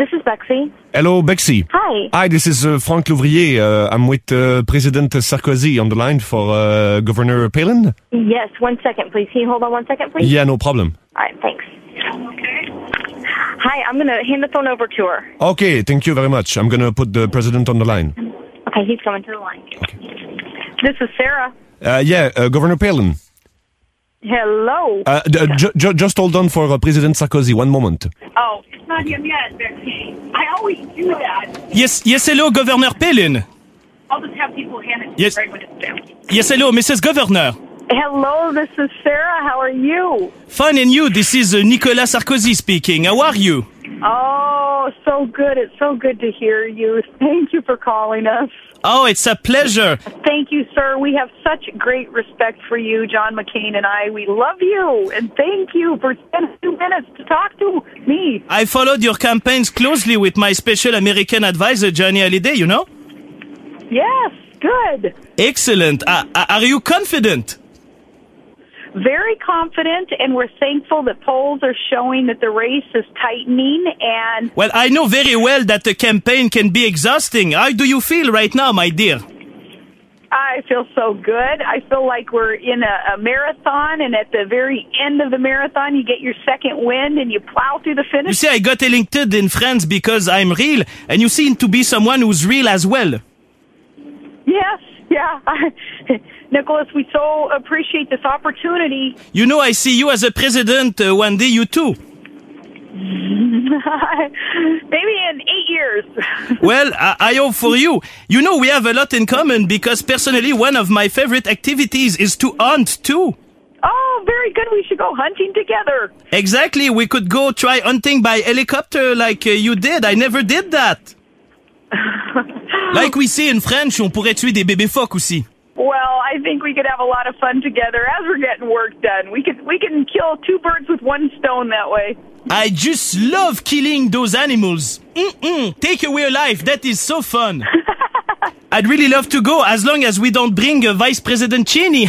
This is Bexy. Hello, Bexy. Hi. Hi, this is Frank Louvrier. I'm with President Sarkozy on the line for Governor Palin. Yes, 1 second, please. Can you hold on 1 second, please? Yeah, no problem. All right, thanks. Hi, I'm going to hand the phone over to her. Okay, thank you very much. I'm going to put the president on the line. Okay, he's coming to the line. Okay. This is Sarah. Governor Palin. Hello. Just hold on for President Sarkozy. 1 moment. Oh, it's not him yet, Bexy. I always do that. Yes, hello, Governor Palin. I'll just have people hand it to Yes. you right when it's down. Yes, hello, Mrs. Governor. Hello, this is Sarah. How are you? Fine, and you? This is Nicolas Sarkozy speaking. How are you? Oh, so good. It's so good to hear you. Thank you for calling us. Oh, it's a pleasure. Thank you, sir. We have such great respect for you, John McCain and I. We love you, and thank you for spending 2 minutes to talk to me. I followed your campaigns closely with my special American advisor, Johnny Hallyday, you know? Yes, good. Excellent. Are you confident? Very confident, and we're thankful that polls are showing that the race is tightening. And Well, I know very well that the campaign can be exhausting. How do you feel right now, my dear? I feel so good. I feel like we're in a marathon, and at the very end of the marathon, you get your second wind and you plow through the You finish. see, I got elected in France because I'm real, and you seem to be someone who's real as well. Yes, yeah. Nicholas, we so appreciate this opportunity. You know, I see you as a president one day, you too. Maybe in 8 years. Well, I hope for you. You know, we have a lot in common because personally, one of my favorite activities is to hunt too. Oh, very good. We should go hunting together. Exactly. We could go try hunting by helicopter like you did. I never did that. Like we say in French, on pourrait tuer des bébés phoques aussi. Well, I think we could have a lot of fun together as we're getting work done. We can kill 2 birds with 1 stone that way. I just love killing those animals. Take away a life. That is so fun. I'd really love to go as long as we don't bring Vice President Cheney.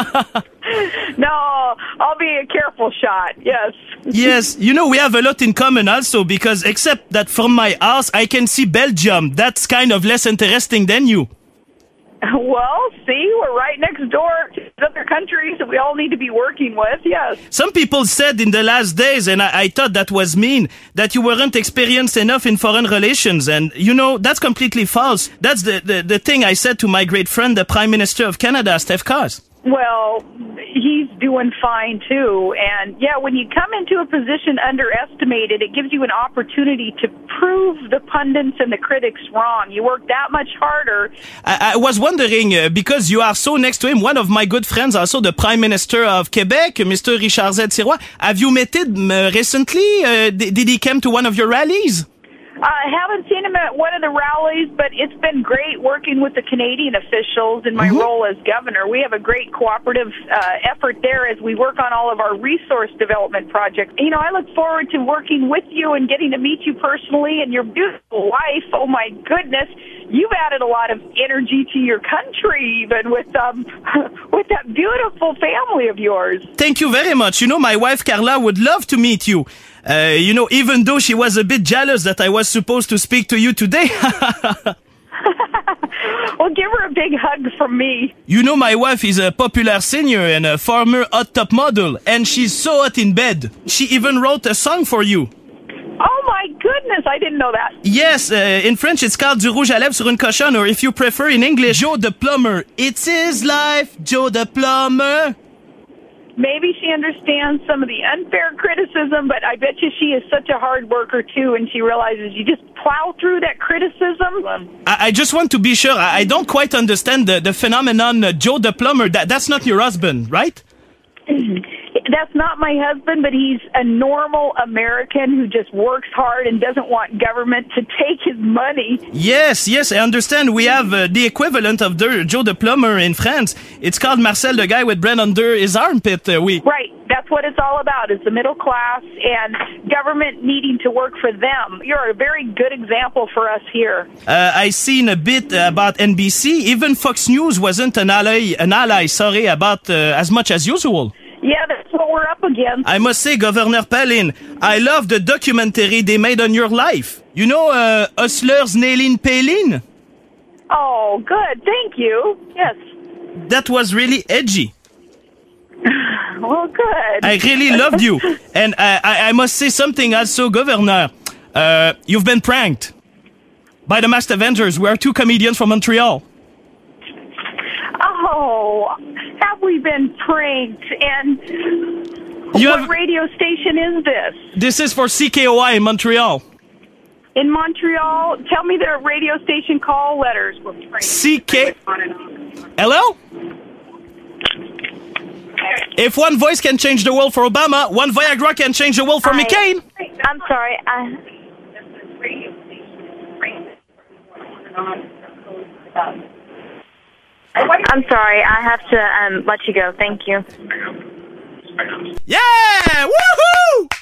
No, I'll be a careful shot. Yes. Yes, you know, we have a lot in common also because except that from my house, I can see Belgium. That's kind of less interesting than you. Well, see, we're right next door to other countries that we all need to be working with. Yes. Some people said in the last days, and I thought that was mean, that you weren't experienced enough in foreign relations. And, you know, that's completely false. That's the thing I said to my great friend, the Prime Minister of Canada, Steph Cars. Well, he's doing fine, too. And, yeah, when you come into a position underestimated, it gives you an opportunity to prove the pundits and the critics wrong. You work that much harder. I was wondering, because you are so next to him, one of my good friends, also the Prime Minister of Quebec, Mr. Richard Z. Sirois, have you met him recently? Did he come to one of your rallies? I haven't seen him at one of the rallies, but it's been great working with the Canadian officials in my role as governor. We have a great cooperative effort there as we work on all of our resource development projects. You know, I look forward to working with you and getting to meet you personally and your beautiful wife. Oh, my goodness. You've added a lot of energy to your country, even with that beautiful family of yours. Thank you very much. You know, my wife Carla would love to meet you. You know, even though she was a bit jealous that I was supposed to speak to you today. Well, give her a big hug from me. You know, my wife is a popular singer and a former hot top model, and she's so hot in bed. She even wrote a song for you. Oh, my goodness. I didn't know that. Yes, in French it's called Du rouge à lèvres sur une cochonne, or if you prefer in English, Joe the Plumber. It's his life, Joe the Plumber. Maybe she understands some of the unfair criticism, but I bet you she is such a hard worker, too, and she realizes you just plow through that criticism. I just want to be sure. I don't quite understand the phenomenon, Joe the Plumber. That's not your husband, right? That's not my husband, but he's a normal American who just works hard and doesn't want government to take his money. Yes, I understand. We have the equivalent of Joe the Plumber in France. It's called Marcel, the guy with bread under his armpit. Right. That's what it's all about. It's the middle class and government needing to work for them. You're a very good example for us here. I seen a bit about NBC. Even Fox News wasn't an ally, about as much as usual. Yeah, that's what we're up against. I must say, Governor Palin, I love the documentary they made on your life. You know, Hustler's Nailing Palin? Oh, good. Thank you. Yes. That was really edgy. Well, good. I really loved you. And I must say something also, Governor. You've been pranked by the Masked Avengers. We are two comedians from Montreal. Oh, have we been pranked? And what radio station is this? This is for CKOI in Montreal. In Montreal? Tell me the radio station call letters were pranked. Hello? If one voice can change the world for Obama, one Viagra can change the world for McCain. I'm sorry. I'm sorry. I have to let you go. Thank you. Yeah! Woohoo!